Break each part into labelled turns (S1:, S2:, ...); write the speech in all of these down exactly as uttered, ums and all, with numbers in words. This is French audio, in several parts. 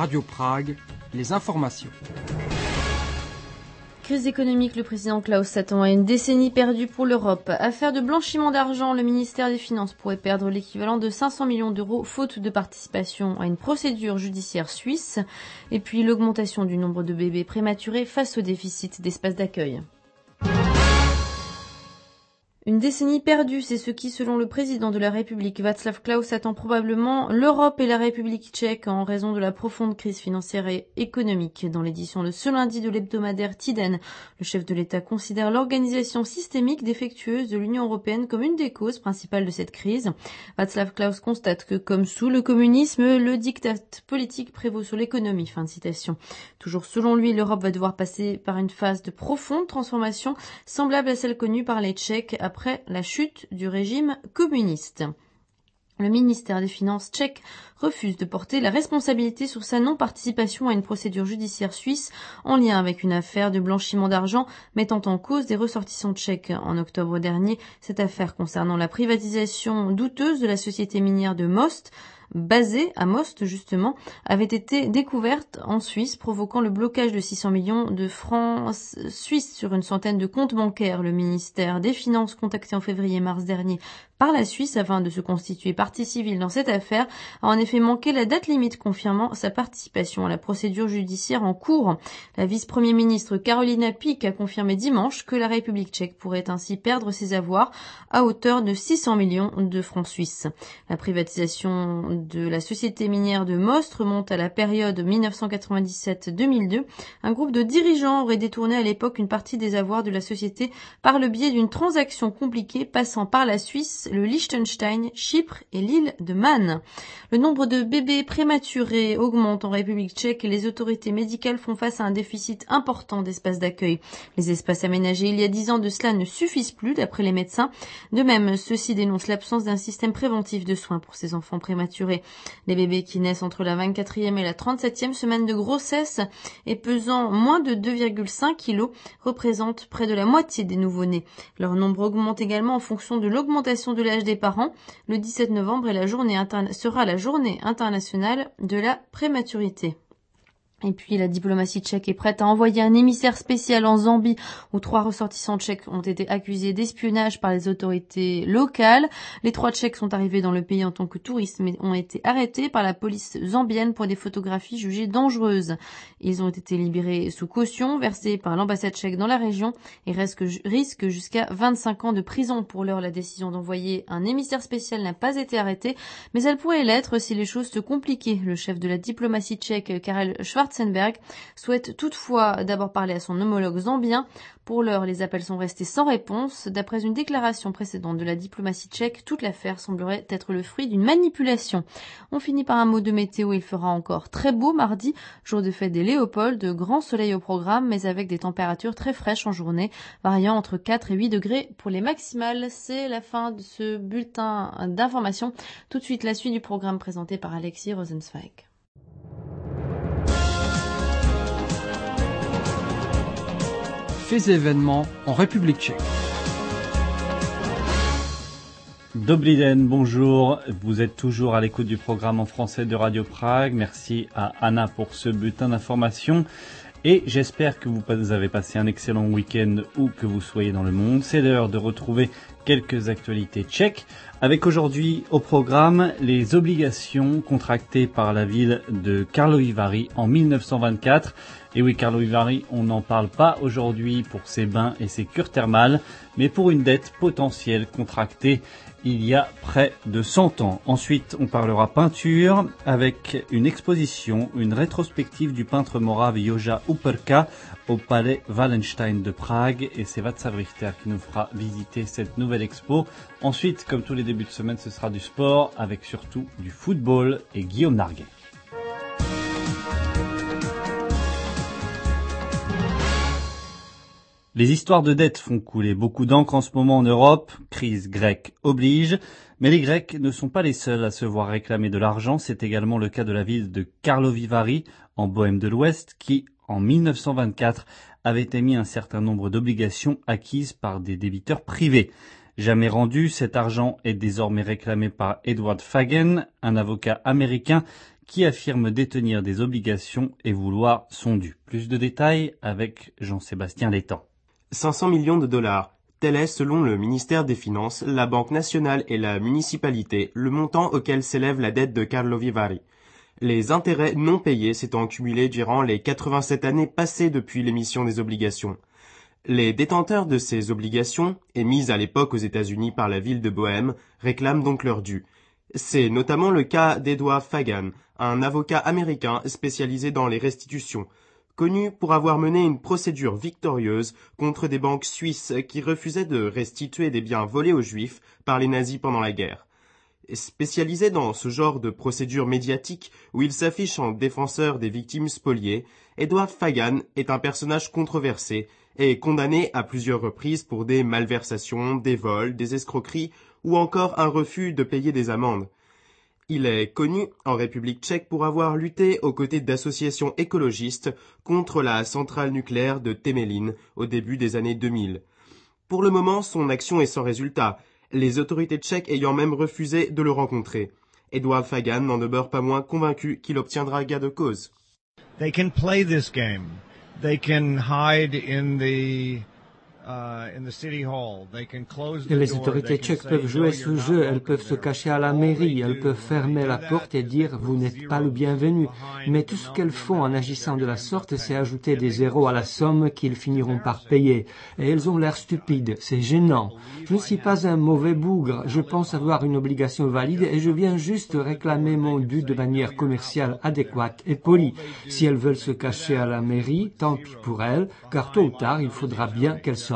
S1: Radio Prague, les informations.
S2: Crise économique, le président Klaus s'attend à une décennie perdue pour l'Europe. Affaire de blanchiment d'argent, le ministère des Finances pourrait perdre l'équivalent de cinq cents millions d'euros faute de participation à une procédure judiciaire suisse. Et puis l'augmentation du nombre de bébés prématurés face au déficit d'espace d'accueil. Une décennie perdue, c'est ce qui, selon le président de la République, Václav Klaus, attend probablement l'Europe et la République tchèque en raison de la profonde crise financière et économique. Dans l'édition de ce lundi de l'hebdomadaire Tiden, le chef de l'État considère l'organisation systémique défectueuse de l'Union européenne comme une des causes principales de cette crise. Václav Klaus constate que, comme sous le communisme, le diktat politique prévaut sur l'économie. Fin de citation. Toujours selon lui, l'Europe va devoir passer par une phase de profonde transformation semblable à celle connue par les Tchèques après la chute du régime communiste. Le ministère des Finances tchèque refuse de porter la responsabilité sur sa non-participation à une procédure judiciaire suisse en lien avec une affaire de blanchiment d'argent mettant en cause des ressortissants tchèques. En octobre dernier, cette affaire concernant la privatisation douteuse de la société minière de Most, basée à Most justement, avait été découverte en Suisse, provoquant le blocage de six cents millions de francs suisses sur une centaine de comptes bancaires. Le ministère des Finances, contacté en février-mars dernier par la Suisse afin de se constituer partie civile dans cette affaire, a en effet manqué la date limite confirmant sa participation à la procédure judiciaire en cours. La vice-premier ministre Karolina Pík a confirmé dimanche que la République tchèque pourrait ainsi perdre ses avoirs à hauteur de six cents millions de francs suisses. La privatisation de la société minière de Most remonte à la période mille neuf cent quatre-vingt-dix-sept à deux mille deux. Un groupe de dirigeants aurait détourné à l'époque une partie des avoirs de la société par le biais d'une transaction compliquée passant par la Suisse, le Liechtenstein, Chypre et l'île de Man. Le nombre de bébés prématurés augmente en République tchèque et les autorités médicales font face à un déficit important d'espaces d'accueil. Les espaces aménagés il y a dix ans de cela ne suffisent plus d'après les médecins. De même, ceux-ci dénoncent l'absence d'un système préventif de soins pour ces enfants prématurés. Les bébés qui naissent entre la vingt-quatrième et la trente-septième semaine de grossesse et pesant moins de deux virgule cinq kilos représentent près de la moitié des nouveau-nés. Leur nombre augmente également en fonction de l'augmentation de l'âge des parents. Le dix-sept novembre est la journée interna- sera la journée internationale de la prématurité. Et puis la diplomatie tchèque est prête à envoyer un émissaire spécial en Zambie où trois ressortissants tchèques ont été accusés d'espionnage par les autorités locales. Les trois Tchèques sont arrivés dans le pays en tant que touristes mais ont été arrêtés par la police zambienne pour des photographies jugées dangereuses. Ils ont été libérés sous caution versée par l'ambassade tchèque dans la région et risquent jusqu'à vingt-cinq ans de prison. Pour l'heure, la décision d'envoyer un émissaire spécial n'a pas été arrêtée, mais elle pourrait l'être si les choses se compliquaient. Le chef de la diplomatie tchèque, Karel Schwarzenberg, souhaite toutefois d'abord parler à son homologue zambien. Pour l'heure, les appels sont restés sans réponse. D'après une déclaration précédente de la diplomatie tchèque, toute l'affaire semblerait être le fruit d'une manipulation. On finit par un mot de météo. Il fera encore très beau mardi, jour de fête des Léopolds, de grand soleil au programme, mais avec des températures très fraîches en journée, variant entre quatre et huit degrés pour les maximales. C'est la fin de ce bulletin d'information. Tout de suite, la suite du programme présenté par Alexis Rosenzweig.
S1: Faits et événements en République tchèque.
S3: Dobrý den, bonjour. Vous êtes toujours à l'écoute du programme en français de Radio Prague. Merci à Anna pour ce bulletin d'information. Et j'espère que vous avez passé un excellent week-end où que vous soyez dans le monde. C'est l'heure de retrouver quelques actualités tchèques. Avec aujourd'hui au programme les obligations contractées par la ville de Karlovy Vary en mille neuf cent vingt-quatre. Et oui, Karlovy Vary, on n'en parle pas aujourd'hui pour ses bains et ses cures thermales, mais pour une dette potentielle contractée il y a près de cent ans. Ensuite, on parlera peinture avec une exposition, une rétrospective du peintre morave Joža Uperka au palais Wallenstein de Prague. Et c'est Václav Richter qui nous fera visiter cette nouvelle expo. Ensuite, comme tous les débuts de semaine, ce sera du sport avec surtout du football et Guillaume Narguet. Les histoires de dettes font couler beaucoup d'encre en ce moment en Europe, crise grecque oblige, mais les Grecs ne sont pas les seuls à se voir réclamer de l'argent, c'est également le cas de la ville de Karlovy Vary, en Bohême de l'Ouest, qui, en mille neuf cent vingt-quatre, avait émis un certain nombre d'obligations acquises par des débiteurs privés. Jamais rendu, cet argent est désormais réclamé par Edward Fagen, un avocat américain qui affirme détenir des obligations et vouloir son dû. Plus de détails avec Jean-Sébastien Létang.
S4: cinq cents millions de dollars. Tel est, selon le ministère des Finances, la Banque nationale et la municipalité, le montant auquel s'élève la dette de Karlovy Vary. Les intérêts non payés s'étant cumulés durant les quatre-vingt-sept années passées depuis l'émission des obligations. Les détenteurs de ces obligations, émises à l'époque aux États-Unis par la ville de Bohême, réclament donc leur dû. C'est notamment le cas d'Edward Fagan, un avocat américain spécialisé dans les restitutions, connu pour avoir mené une procédure victorieuse contre des banques suisses qui refusaient de restituer des biens volés aux Juifs par les nazis pendant la guerre. Spécialisé dans ce genre de procédure médiatique où il s'affiche en défenseur des victimes spoliées, Edward Fagan est un personnage controversé et condamné à plusieurs reprises pour des malversations, des vols, des escroqueries ou encore un refus de payer des amendes. Il est connu en République tchèque pour avoir lutté aux côtés d'associations écologistes contre la centrale nucléaire de Temelín au début des années deux mille. Pour le moment, son action est sans résultat, les autorités tchèques ayant même refusé de le rencontrer. Edward Fagan n'en demeure pas moins convaincu qu'il obtiendra gain de cause.
S5: They can play this game. They can hide in the uh, in the city hall. They can close the door.
S6: Les autorités tchèques peuvent jouer ce jeu, elles peuvent se cacher à la mairie, elles peuvent fermer la porte et dire « vous n'êtes pas le bienvenu ». Mais tout ce qu'elles font en agissant de la sorte, c'est ajouter des zéros à la somme qu'ils finiront par payer. Et elles ont l'air stupides, c'est gênant. Je ne suis pas un mauvais bougre, je pense avoir une obligation valide et je viens juste réclamer mon dû de manière commerciale adéquate et polie. Si elles veulent se cacher à la mairie, tant pis pour elles, car tôt ou tard, il faudra bien qu'elles sortent.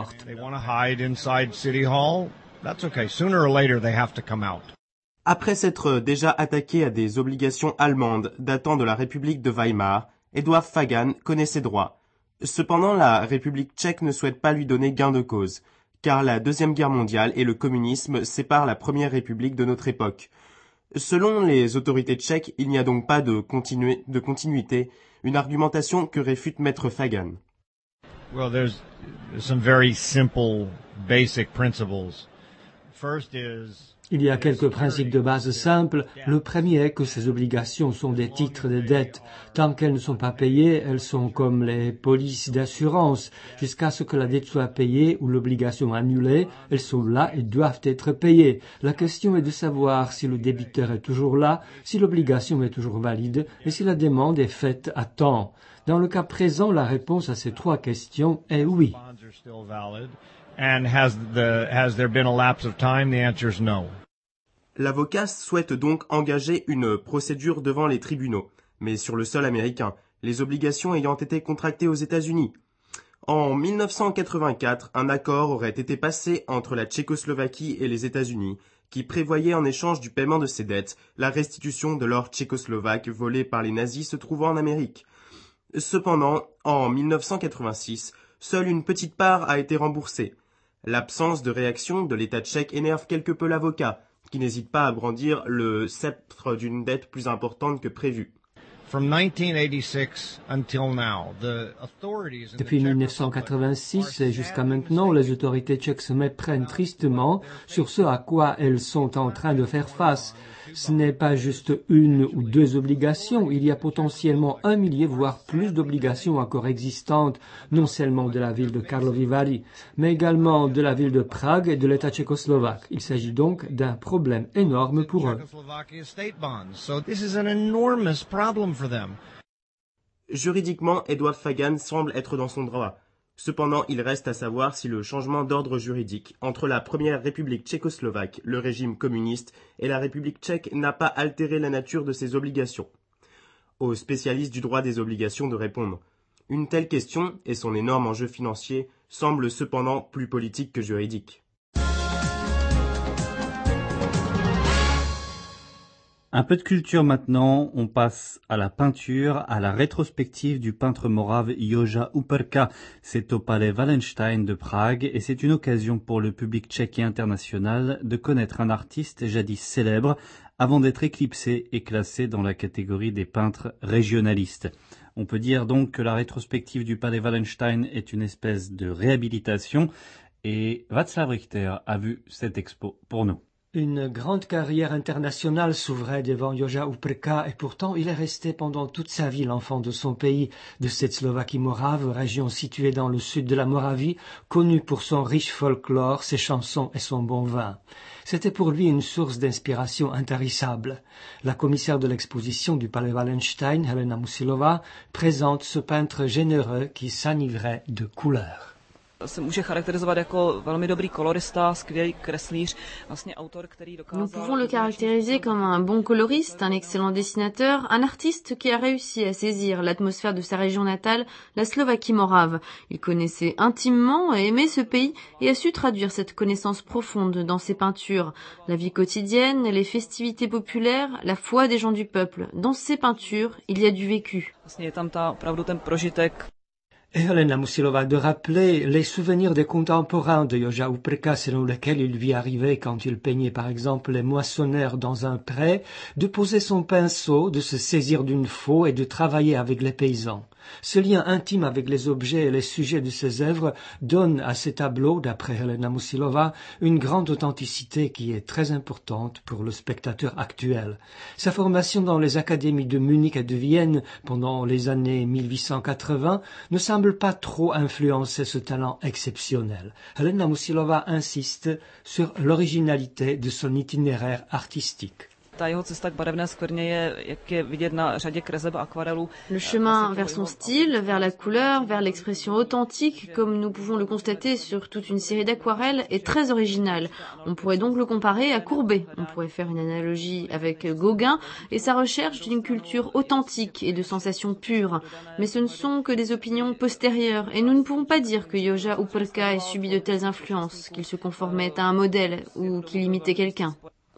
S4: Après s'être déjà attaqué à des obligations allemandes datant de la République de Weimar, Edward Fagan connaît ses droits. Cependant, la République tchèque ne souhaite pas lui donner gain de cause, car la Deuxième Guerre mondiale et le communisme séparent la Première République de notre époque. Selon les autorités tchèques, il n'y a donc pas de, continu- de continuité, une argumentation que réfute Maître Fagan.
S5: Well, there's some very simple, basic principles. First is
S6: Il y a quelques principes de base simples. Le premier est que ces obligations sont des titres de dette. Tant qu'elles ne sont pas payées, elles sont comme les polices d'assurance. Jusqu'à ce que la dette soit payée ou l'obligation annulée, elles sont là et doivent être payées. La question est de savoir si le débiteur est toujours là, si l'obligation est toujours valide et si la demande est faite à temps. Dans le cas présent, la réponse à ces trois questions est oui.
S5: And has the has there been a lapse of time? The answer is no.
S4: L'avocat souhaite donc engager une procédure devant les tribunaux, mais sur le sol américain, les obligations ayant été contractées aux États-Unis. En mille neuf cent quatre-vingt-quatre, un accord aurait été passé entre la Tchécoslovaquie et les États-Unis, qui prévoyait en échange du paiement de ces dettes la restitution de l'or tchécoslovaque volé par les nazis se trouvant en Amérique. Cependant, en mille neuf cent quatre-vingt-six, seule une petite part a été remboursée. L'absence de réaction de l'État tchèque énerve quelque peu l'avocat, qui n'hésite pas à brandir le sceptre d'une dette plus importante que prévu.
S6: Depuis mille neuf cent quatre-vingt-six et jusqu'à maintenant, les autorités tchèques se méprennent tristement sur ce à quoi elles sont en train de faire face. Ce n'est pas juste une ou deux obligations, il y a potentiellement un millier, voire plus d'obligations encore existantes, non seulement de la ville de Karlovy Vary, mais également de la ville de Prague et de l'État tchécoslovaque. Il s'agit donc d'un problème énorme pour eux.
S4: Juridiquement, Edward Fagan semble être dans son droit. Cependant, il reste à savoir si le changement d'ordre juridique entre la Première République tchécoslovaque, le régime communiste, et la République tchèque n'a pas altéré la nature de ses obligations. Aux spécialistes du droit des obligations de répondre. Une telle question, et son énorme enjeu financier, semble cependant plus politique que juridique.
S3: Un peu de culture maintenant, on passe à la peinture, à la rétrospective du peintre morave Joža Uperka. C'est au Palais Wallenstein de Prague et c'est une occasion pour le public tchèque et international de connaître un artiste jadis célèbre avant d'être éclipsé et classé dans la catégorie des peintres régionalistes. On peut dire donc que la rétrospective du Palais Wallenstein est une espèce de réhabilitation et Václav Richter a vu cette expo pour nous.
S6: Une grande carrière internationale s'ouvrait devant Joža Uprka et pourtant il est resté pendant toute sa vie l'enfant de son pays, de cette Slovaquie morave, région située dans le sud de la Moravie, connue pour son riche folklore, ses chansons et son bon vin. C'était pour lui une source d'inspiration intarissable. La commissaire de l'exposition du Palais Wallenstein, Helena Musilova, présente ce peintre généreux qui s'enivrait de couleurs.
S2: Nous pouvons le caractériser comme un bon coloriste, un excellent dessinateur, un artiste qui a réussi à saisir l'atmosphère de sa région natale, la Slovaquie morave. Il connaissait intimement et aimait ce pays et a su traduire cette connaissance profonde dans ses peintures. La vie quotidienne, les festivités populaires, la foi des gens du peuple. Dans ses peintures, il y a du vécu.
S6: Et Helena Musilova de rappeler les souvenirs des contemporains de Joža Uprka selon lesquels il lui arrivait, quand il peignait par exemple les moissonneurs dans un pré, de poser son pinceau, de se saisir d'une faux et de travailler avec les paysans. Ce lien intime avec les objets et les sujets de ses œuvres donne à ces tableaux, d'après Helena Musilova, une grande authenticité qui est très importante pour le spectateur actuel. Sa formation dans les académies de Munich et de Vienne pendant les années mille huit cent quatre-vingts ne semble pas trop influencer ce talent exceptionnel. Helena Musilova insiste sur l'originalité de son itinéraire artistique.
S2: Le chemin vers son style, vers la couleur, vers l'expression authentique, comme nous pouvons le constater sur toute une série d'aquarelles, est très original. On pourrait donc le comparer à Courbet. On pourrait faire une analogie avec Gauguin et sa recherche d'une culture authentique et de sensations pures. Mais ce ne sont que des opinions postérieures et nous ne pouvons pas dire que Joža Uprka ait subi de telles influences, qu'il se conformait à un modèle ou qu'il imitait quelqu'un.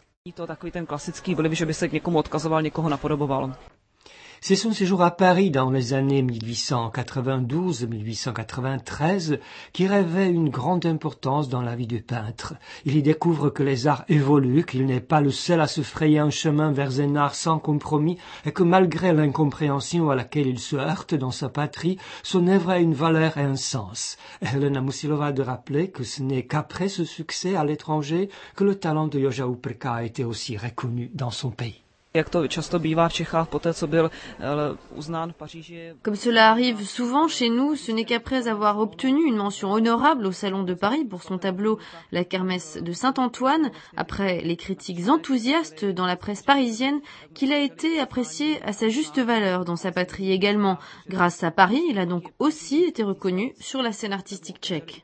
S6: C'est son séjour à Paris dans les années mille huit cent quatre-vingt-douze à mille huit cent quatre-vingt-treize qui revêt une grande importance dans la vie du peintre. Il y découvre que les arts évoluent, qu'il n'est pas le seul à se frayer un chemin vers un art sans compromis et que malgré l'incompréhension à laquelle il se heurte dans sa patrie, son œuvre a une valeur et un sens. Helena Musilova de rappeler que ce n'est qu'après ce succès à l'étranger que le talent de Joža Uprka a été aussi reconnu dans son pays.
S2: Comme cela arrive souvent chez nous, ce n'est qu'après avoir obtenu une mention honorable au Salon de Paris pour son tableau La Kermesse de Saint-Antoine, après les critiques enthousiastes dans la presse parisienne, qu'il a été apprécié à sa juste valeur dans sa patrie également. Grâce à Paris, il a donc aussi été reconnu sur la scène artistique tchèque.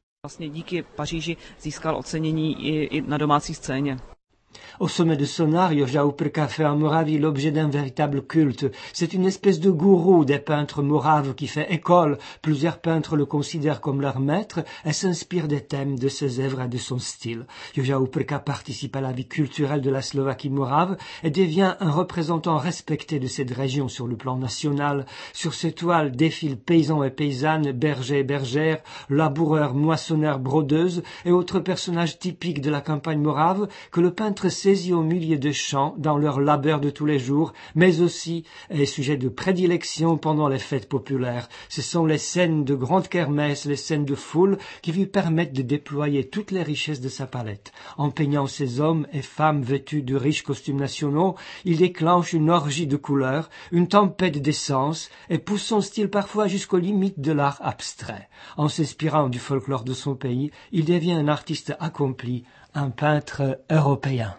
S6: Au sommet de son art, Joža Uprka fait en Moravie l'objet d'un véritable culte. C'est une espèce de gourou des peintres moraves qui fait école. Plusieurs peintres le considèrent comme leur maître et s'inspirent des thèmes de ses œuvres et de son style. Joža Uprka participe à la vie culturelle de la Slovaquie morave et devient un représentant respecté de cette région sur le plan national. Sur ses toiles défilent paysans et paysannes, bergers et bergères, laboureurs, moissonneurs, brodeuses et autres personnages typiques de la campagne morave que le peintre saisis au milieu de champs dans leur labeur de tous les jours, mais aussi est sujet de prédilection pendant les fêtes populaires. Ce sont les scènes de grande kermesse, les scènes de foule qui lui permettent de déployer toutes les richesses de sa palette. En peignant ces hommes et femmes vêtus de riches costumes nationaux, il déclenche une orgie de couleurs, une tempête d'essence et pousse son style parfois jusqu'aux limites de l'art abstrait. En s'inspirant du folklore de son pays, il devient un artiste accompli, un peintre européen.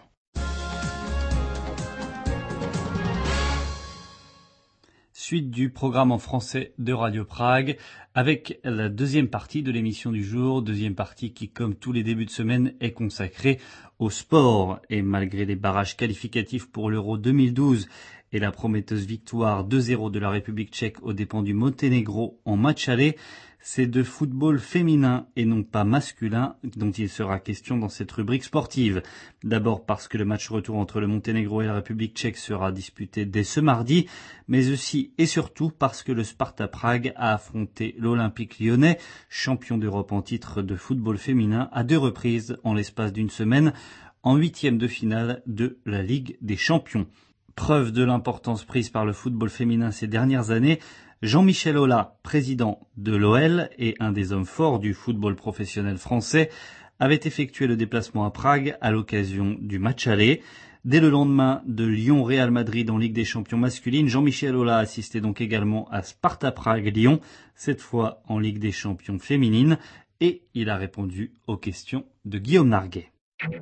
S3: Suite du programme en français de Radio Prague avec la deuxième partie de l'émission du jour, deuxième partie qui, comme tous les débuts de semaine, est consacrée au sport. Et malgré les barrages qualificatifs pour l'Euro deux mille douze et la prometteuse victoire deux zéro de la République tchèque aux dépens du Monténégro en match aller, c'est de football féminin et non pas masculin dont il sera question dans cette rubrique sportive. D'abord parce que le match retour entre le Monténégro et la République tchèque sera disputé dès ce mardi, mais aussi et surtout parce que le Sparta Prague a affronté l'Olympique lyonnais, champion d'Europe en titre de football féminin, à deux reprises en l'espace d'une semaine, en huitième de finale de la Ligue des Champions. Preuve de l'importance prise par le football féminin ces dernières années, Jean-Michel Aulas, président de l'O L et un des hommes forts du football professionnel français, avait effectué le déplacement à Prague à l'occasion du match aller. Dès le lendemain de Lyon-Real Madrid en Ligue des Champions masculine, Jean-Michel Aulas assistait donc également à Sparta Prague-Lyon, cette fois en Ligue des Champions féminine, et il a répondu aux questions de Guillaume Narguet.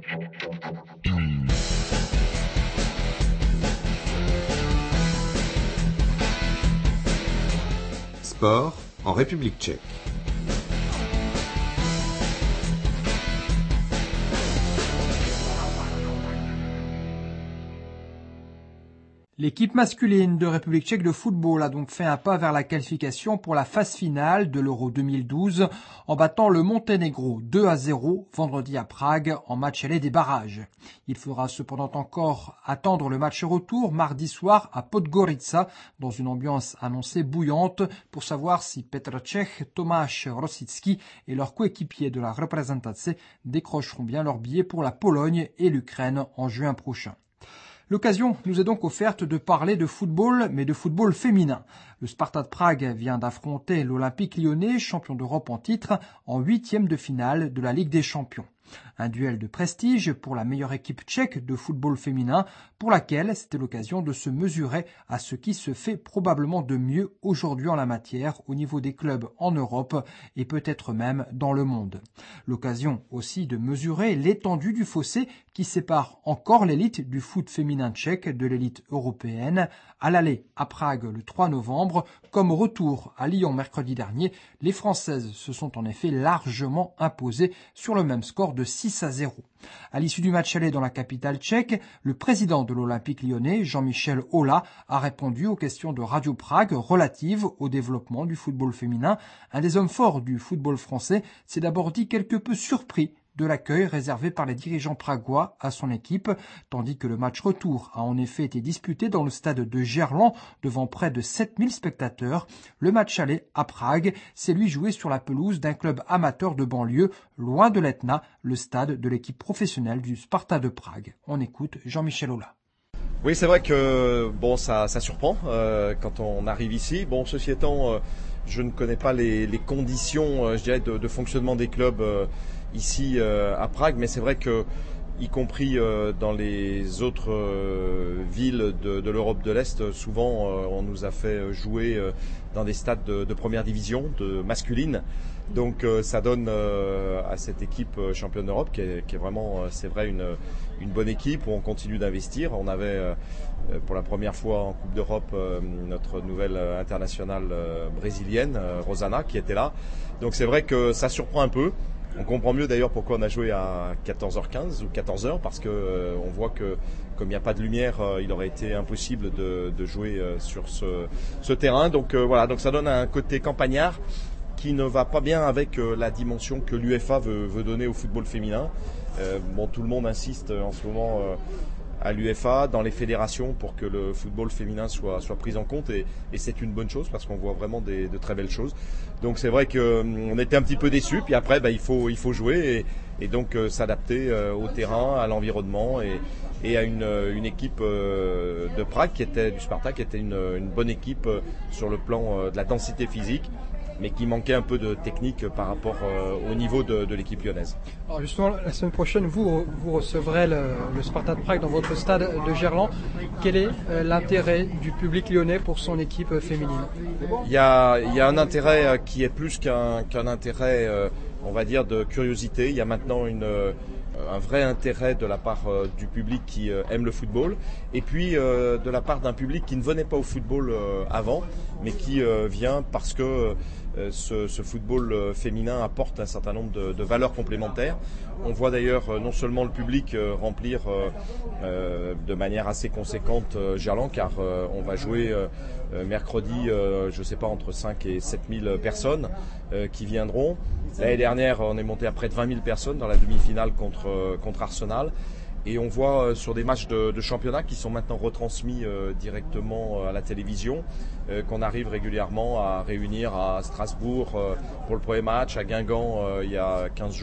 S7: Sport en République tchèque.
S1: L'équipe masculine de République tchèque de football a donc fait un pas vers la qualification pour la phase finale de l'Euro deux mille douze en battant le Monténégro deux à zéro vendredi à Prague en match aller des barrages. Il faudra cependant encore attendre le match retour mardi soir à Podgorica dans une ambiance annoncée bouillante pour savoir si Petr Cech, Tomáš Rosický et leurs coéquipiers de la Reprezentace décrocheront bien leur billet pour la Pologne et l'Ukraine en juin prochain. L'occasion nous est donc offerte de parler de football, mais de football féminin. Le Sparta de Prague vient d'affronter l'Olympique lyonnais, champion d'Europe en titre, en huitième de finale de la Ligue des Champions. Un duel de prestige pour la meilleure équipe tchèque de football féminin, pour laquelle c'était l'occasion de se mesurer à ce qui se fait probablement de mieux aujourd'hui en la matière au niveau des clubs en Europe et peut-être même dans le monde. L'occasion aussi de mesurer l'étendue du fossé qui sépare encore l'élite du foot féminin tchèque de l'élite européenne. À l'aller à Prague le trois novembre, comme au retour à Lyon mercredi dernier, les Françaises se sont en effet largement imposées sur le même score de six à zéro. À l'issue du match aller dans la capitale tchèque, le président de l'Olympique lyonnais, Jean-Michel Aulas, a répondu aux questions de Radio Prague relatives au développement du football féminin. Un des hommes forts du football français s'est d'abord dit quelque peu surpris de l'accueil réservé par les dirigeants pragois à son équipe, tandis que le match retour a en effet été disputé dans le stade de Gerland devant près de sept mille spectateurs. Le match aller à Prague s'est lui joué sur la pelouse d'un club amateur de banlieue, loin de l'Etna, le stade de l'équipe professionnelle du Sparta de Prague. On écoute Jean-Michel Aulas.
S8: Oui, c'est vrai que bon, ça, ça surprend euh, quand on arrive ici. Bon, ceci étant, euh, je ne connais pas les, les conditions, euh, je dirais, de, de fonctionnement des clubs euh, ici euh, à Prague, mais c'est vrai que, y compris euh, dans les autres euh, villes de, de l'Europe de l'Est, souvent euh, on nous a fait jouer euh, dans des stades de, de première division, de masculine. Donc euh, ça donne euh, à cette équipe euh, championne d'Europe, qui est, qui est vraiment, euh, c'est vrai, une, une bonne équipe où on continue d'investir. On avait euh, pour la première fois en Coupe d'Europe euh, notre nouvelle internationale euh, brésilienne, euh, Rosana, qui était là. Donc c'est vrai que ça surprend un peu. On comprend mieux d'ailleurs pourquoi on a joué à quatorze heures quinze ou quatorze heures, parce que euh, on voit que comme il n'y a pas de lumière, euh, il aurait été impossible de, de jouer euh, sur ce, ce terrain. Donc euh, voilà, donc ça donne un côté campagnard qui ne va pas bien avec euh, la dimension que l'UEFA veut, veut donner au football féminin. Euh, bon, tout le monde insiste en ce moment euh, à l'UEFA, dans les fédérations, pour que le football féminin soit, soit pris en compte, et, et c'est une bonne chose parce qu'on voit vraiment des, de très belles choses. Donc c'est vrai qu'on était un petit peu déçus, puis après bah, il, faut, il faut jouer et, et donc euh, s'adapter euh, au terrain, à l'environnement et, et à une, une équipe euh, de Prague qui était du Sparta, qui était une, une bonne équipe euh, sur le plan euh, de la densité physique, mais qui manquait un peu de technique par rapport euh, au niveau de, de l'équipe lyonnaise.
S1: Alors justement, la semaine prochaine, vous, vous recevrez le, le Sparta de Prague dans votre stade de Gerland. Quel est euh, l'intérêt du public lyonnais pour son équipe euh, féminine ?
S8: Il y a, il y a un intérêt euh, qui est plus qu'un, qu'un intérêt, euh, on va dire, de curiosité. Il y a maintenant une... Euh, un vrai intérêt de la part euh, du public qui euh, aime le football, et puis euh, de la part d'un public qui ne venait pas au football euh, avant, mais qui euh, vient parce que euh, ce, ce football euh, féminin apporte un certain nombre de, de valeurs complémentaires. On voit d'ailleurs euh, non seulement le public euh, remplir euh, euh, de manière assez conséquente euh, Gerland, car euh, on va jouer euh, euh, mercredi, euh, je ne sais pas, entre cinq et sept mille personnes euh, qui viendront. L'année dernière, on est monté à près de vingt mille personnes dans la demi-finale contre, euh, contre Arsenal. Et on voit euh, sur des matchs de, de championnat qui sont maintenant retransmis euh, directement euh, à la télévision, euh, qu'on arrive régulièrement à réunir à Strasbourg euh, pour le premier match, à Guingamp euh, il y a quinze jours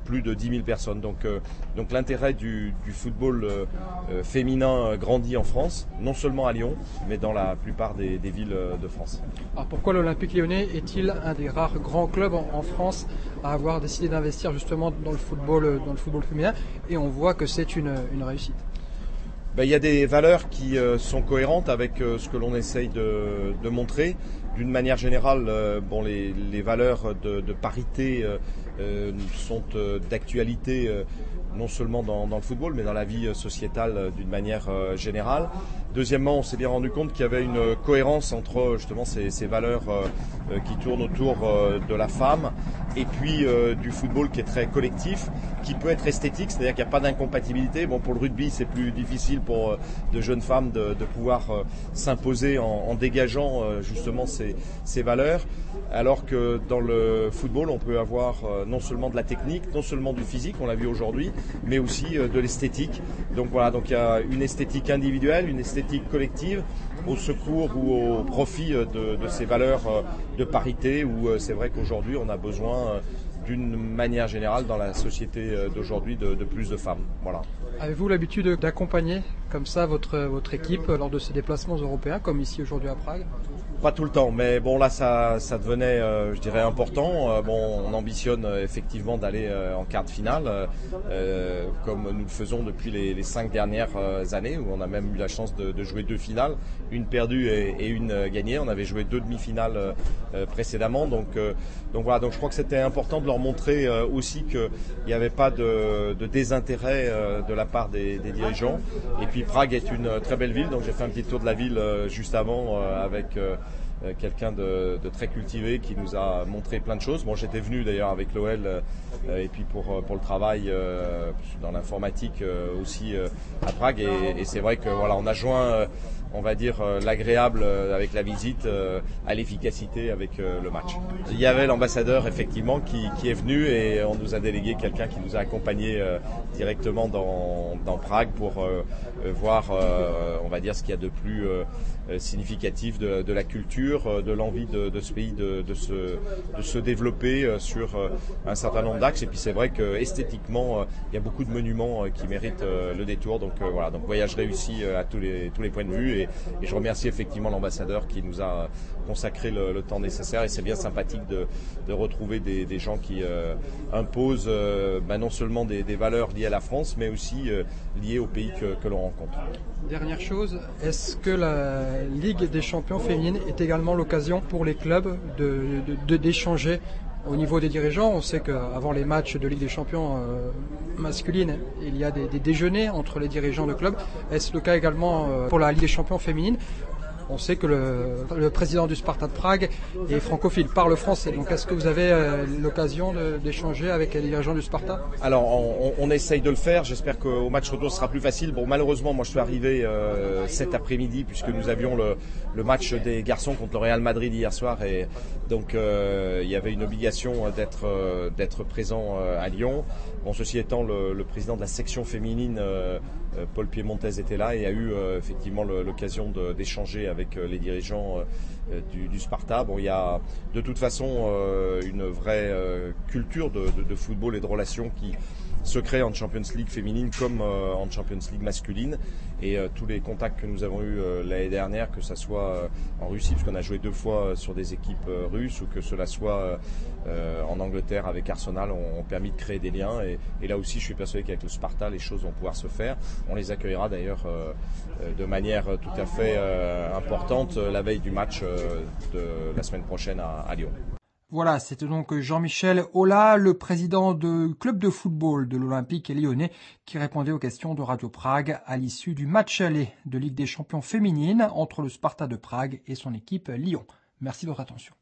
S8: plus de dix mille personnes. Donc, euh, donc l'intérêt du, du football euh, euh, féminin grandit en France, non seulement à Lyon, mais dans la plupart des, des villes de France.
S1: Alors pourquoi l'Olympique Lyonnais est-il un des rares grands clubs en, en France à avoir décidé d'investir justement dans le football, dans le football féminin, et on voit que c'est une, une réussite?
S8: Ben, il y a des valeurs qui euh, sont cohérentes avec euh, ce que l'on essaye de, de montrer. D'une manière générale, euh, bon, les, les valeurs de, de parité euh, euh, sont euh, d'actualité euh, non seulement dans, dans le football, mais dans la vie sociétale euh, d'une manière euh, générale. Deuxièmement, on s'est bien rendu compte qu'il y avait une cohérence entre justement ces, ces valeurs euh, qui tournent autour euh, de la femme et puis euh, du football qui est très collectif, qui peut être esthétique, c'est-à-dire qu'il n'y a pas d'incompatibilité. Bon, pour le rugby, c'est plus difficile pour euh, de jeunes femmes de, de pouvoir euh, s'imposer en, en dégageant euh, justement ces, ces valeurs, alors que dans le football, on peut avoir euh, non seulement de la technique, non seulement du physique, on l'a vu aujourd'hui, mais aussi euh, de l'esthétique. Donc voilà, donc il y a une esthétique individuelle, une esthétique collective, au secours ou au profit de, de ces valeurs de parité, où c'est vrai qu'aujourd'hui on a besoin d'une manière générale dans la société d'aujourd'hui de, de plus de femmes. Voilà.
S1: Avez-vous l'habitude d'accompagner comme ça votre, votre équipe lors de ces déplacements européens, comme ici aujourd'hui à Prague?
S8: Pas tout le temps, mais bon là ça, ça devenait, euh, je dirais, important. Euh, bon, on ambitionne euh, effectivement d'aller euh, en quart de finale, euh, comme nous le faisons depuis les, les cinq dernières euh, années, où on a même eu la chance de, de jouer deux finales, une perdue et, et une euh, gagnée. On avait joué deux demi-finales euh, précédemment, donc euh, donc voilà. Donc je crois que c'était important de leur montrer euh, aussi qu'il n'y avait pas de, de désintérêt euh, de la part des, des dirigeants. Et puis Prague est une très belle ville, donc j'ai fait un petit tour de la ville euh, juste avant euh, avec euh, quelqu'un de, de très cultivé qui nous a montré plein de choses. Bon, j'étais venu d'ailleurs avec l'O L euh, et puis pour pour le travail euh, dans l'informatique euh, aussi euh, à Prague, et, et c'est vrai que voilà, on a joint euh, on va dire euh, l'agréable euh, avec la visite euh, à l'efficacité avec euh, le match. Il y avait l'ambassadeur effectivement qui, qui est venu, et on nous a délégué quelqu'un qui nous a accompagnés euh, directement dans, dans Prague pour euh, voir euh, on va dire ce qu'il y a de plus euh, significatif de, de la culture, de l'envie de, de ce pays de, de, se, de se développer sur un certain nombre d'axes. Et puis c'est vrai que esthétiquement, il y a beaucoup de monuments qui méritent le détour. Donc voilà, donc voyage réussi à tous les, tous les points de vue. Et, et je remercie effectivement l'ambassadeur qui nous a consacré le, le temps nécessaire. Et c'est bien sympathique de, de retrouver des, des gens qui euh, imposent euh, bah, non seulement des, des valeurs liées à la France, mais aussi euh, liées au pays que, que l'on rencontre.
S1: Dernière chose, est-ce que la Ligue des champions féminines est également l'occasion pour les clubs de, de, de, d'échanger au niveau des dirigeants? On sait qu'avant les matchs de Ligue des champions euh, masculine, il y a des, des déjeuners entre les dirigeants de clubs. Est-ce le cas également euh, pour la Ligue des champions féminine? On sait que le, le président du Sparta de Prague est francophile, parle français. Donc est-ce que vous avez euh, l'occasion de, d'échanger avec les dirigeants du Sparta?
S8: Alors on, on essaye de le faire, j'espère qu'au match retour ce sera plus facile. Bon, malheureusement moi je suis arrivé euh, cet après-midi, puisque nous avions le, le match des garçons contre le Real Madrid hier soir, et donc euh, il y avait une obligation d'être, euh, d'être présent euh, à Lyon. Bon, ceci étant, le, le président de la section féminine, euh, Paul Piemontez, était là et a eu euh, effectivement le, l'occasion de, d'échanger avec euh, les dirigeants euh, du, du Sparta. Bon, il y a de toute façon euh, une vraie euh, culture de, de, de football et de relations qui se crée en Champions League féminine comme euh, en Champions League masculine, et euh, tous les contacts que nous avons eus euh, l'année dernière, que ça soit euh, en Russie, puisqu'on a joué deux fois euh, sur des équipes euh, russes, ou que cela soit euh, en Angleterre avec Arsenal, ont, ont permis de créer des liens, et, et là aussi je suis persuadé qu'avec le Sparta les choses vont pouvoir se faire. On les accueillera d'ailleurs euh, de manière tout à fait euh, importante la veille du match euh, de la semaine prochaine à, à Lyon.
S1: Voilà, c'était donc Jean-Michel Aulas, le président du club de football de l'Olympique lyonnais, qui répondait aux questions de Radio Prague à l'issue du match aller de Ligue des champions féminine entre le Sparta de Prague et son équipe Lyon. Merci de votre attention.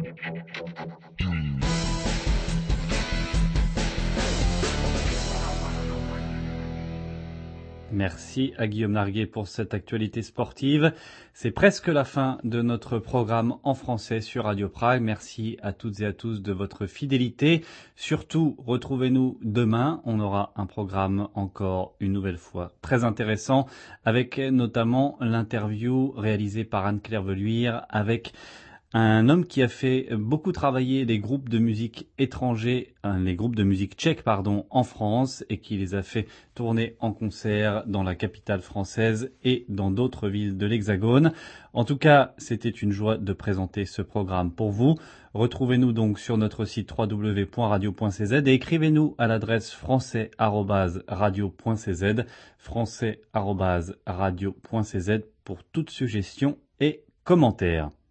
S3: Merci à Guillaume Larguet pour cette actualité sportive. C'est presque la fin de notre programme en français sur Radio Prague. Merci à toutes et à tous de votre fidélité. Surtout, retrouvez-nous demain. On aura un programme encore une nouvelle fois très intéressant, avec notamment l'interview réalisée par Anne-Claire Veluire avec Un homme qui a fait beaucoup travailler les groupes de musique étrangers, les groupes de musique tchèques, pardon, en France et qui les a fait tourner en concert dans la capitale française et dans d'autres villes de l'Hexagone. En tout cas, c'était une joie de présenter ce programme pour vous. Retrouvez-nous donc sur notre site w w w point radio point c z et écrivez-nous à l'adresse français arobase radio point c z, français arobase radio point c z pour toute suggestion et commentaires.